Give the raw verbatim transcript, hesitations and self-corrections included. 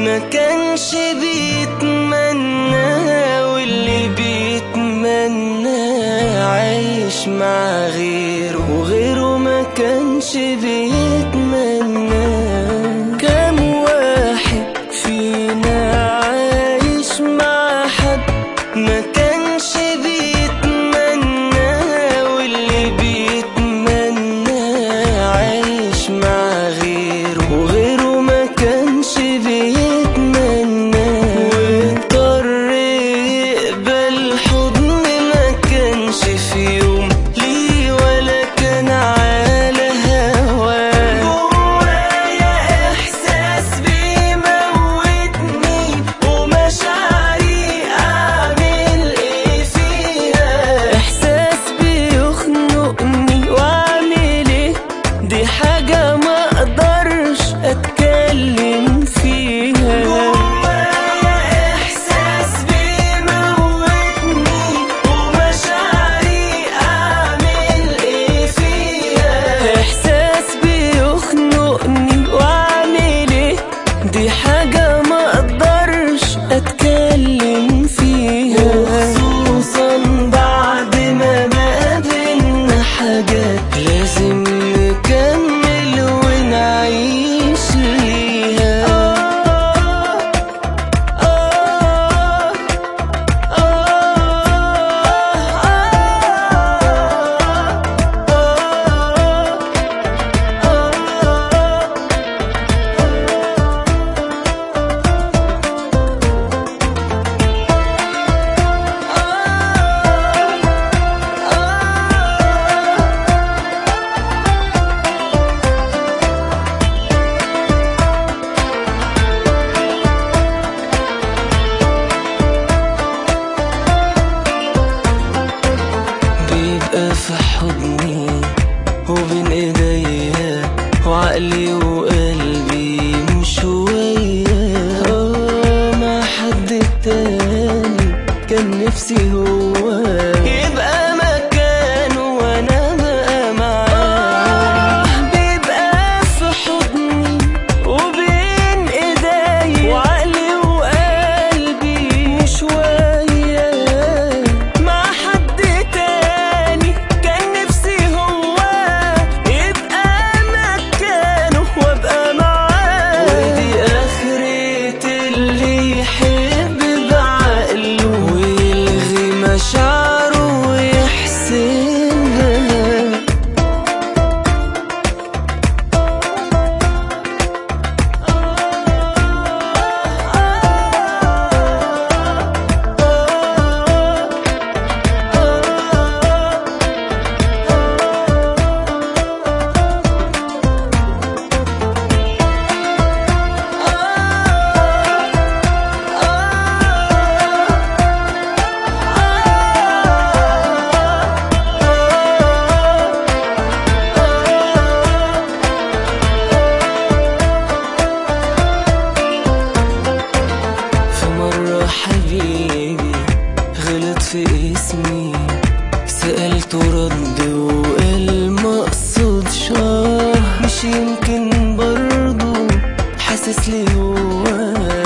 ما كانش بيتمنى، واللي بيتمنى عايش مع غيره، وغيره ما كانش بيتمنى. كم واحد فينا عايش مع حد ما كانش بيتمنى، واللي بيتمنى عايش مع غيره، وغيره ما كانش بيتمنى. واضطر يقبل حضن ما كانش في يوم ليه ولا كان على هواه. جوايا احساس بيموتني ومشاعري اعمل ايه فيها، احساس بيخنقني واعمل ايه، دي حاجة ما اقدرش اتكلم فيها. جوايا احساس بيموتني ومشاعري اعمل ايه فيها، احساس بيخنقني واعمل ايه، دي حاجة ما اقدرش اتكلم فيها. وخصوصا بعد ما ما بينا حاجات لازم نكمل ونعيش ليها. بيبقى في حضني وبين ايديا وعقلي وقلبي مش وياه. آه مع حد تاني كان نفسي هو يبقى مكانه وانا بقى معاه. بيبقى في حضني وبين ايديا وعقلي وقلبي مش وياه. مع حد تاني كان نفسي هو يبقى مكانه وابقى معاه. ودي اخرة اللي يحب بعقله ويلغي مشاعره ويحسنها. حبيبي غلط في اسمي، سألته رد وقال مقصودش. مش يمكن برضو حاسس لي هو